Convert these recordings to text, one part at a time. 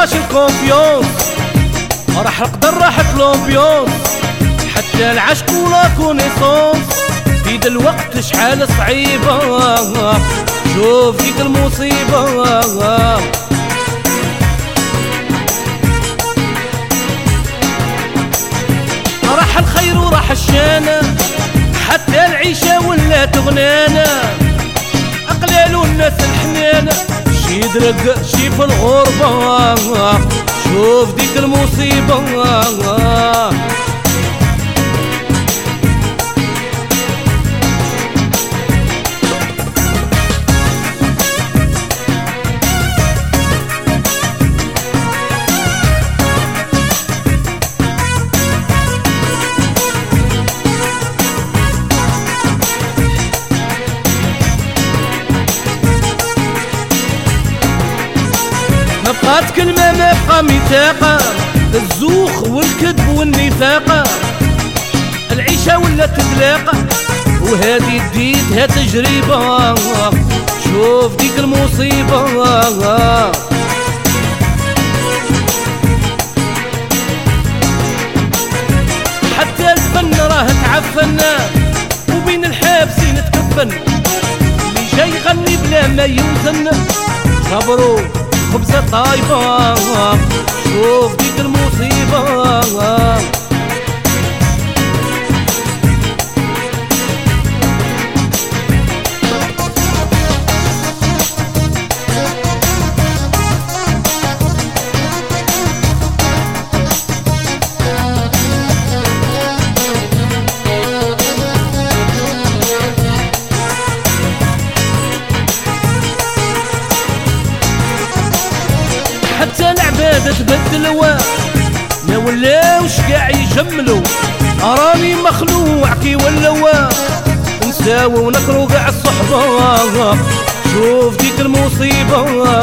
مبقاش الكونفيونس، راح القدر راحت لومبيونس، حتى العشق ولا كونيسونس في ذا الوقت شحال صعيبة. شوف ديك المصيبة، راح الخير وراح الشانة، حتى العيشة ولات غنانة، أقلالو الناس الحنانة، شي يدرق شي في الغربة. شوف ديك المصيبة، مبقات كلمة مبقى ميثاقة، الزوخ والكذب والنفاقة، العيشة ولا تتلاقى، وهذه ديتها تجربة. شوف ديك المصيبة، حتى الفن راه تعفن، وبين الحابسين تكفن، اللي جاي يغني بلا ما يوزن صبروا خبزة طايبة. شوف ديك المصيبة، حتى العبادة تبدلوا، ما ولاوش قاع يجملوا، راني مخلوع كي ولوا، نساو ونكرو قاع الصحبة. شوف ديك المصيبة،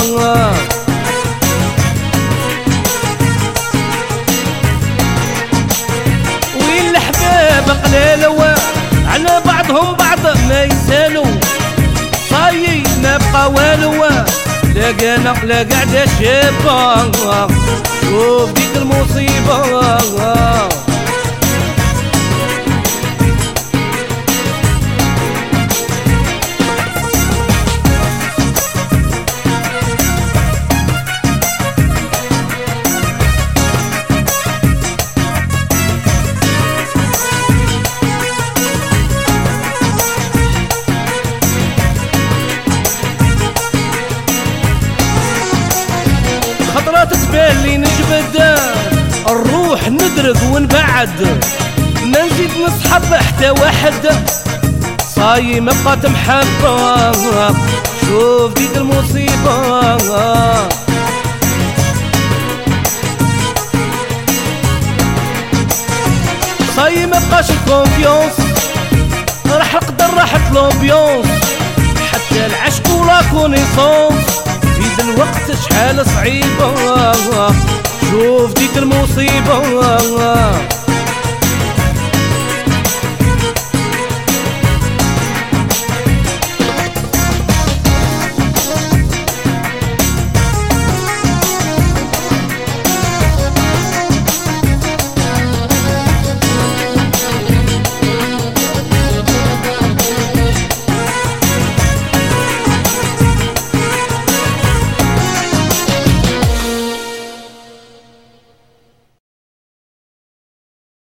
وين الأحباب قلالوا، على بعضهم بعض ما يسالوا، صايي ما بقى والو، لاقانا لا قعدة شابة. شوف ديك المصيبة، خطرات تبان لي نجبد، الروح ندرق ونبعد، ما نزيد نصحب حتى واحد، صاي ما بقات محبة. شوف ديك المصيبة، صاي ما بقاش الكونفيونس، راح القدر راحت لومبيونس، حتى العشق ولا كونيسونس في ذا الوقت شحال صعيبة. شوف ديك المصيبة.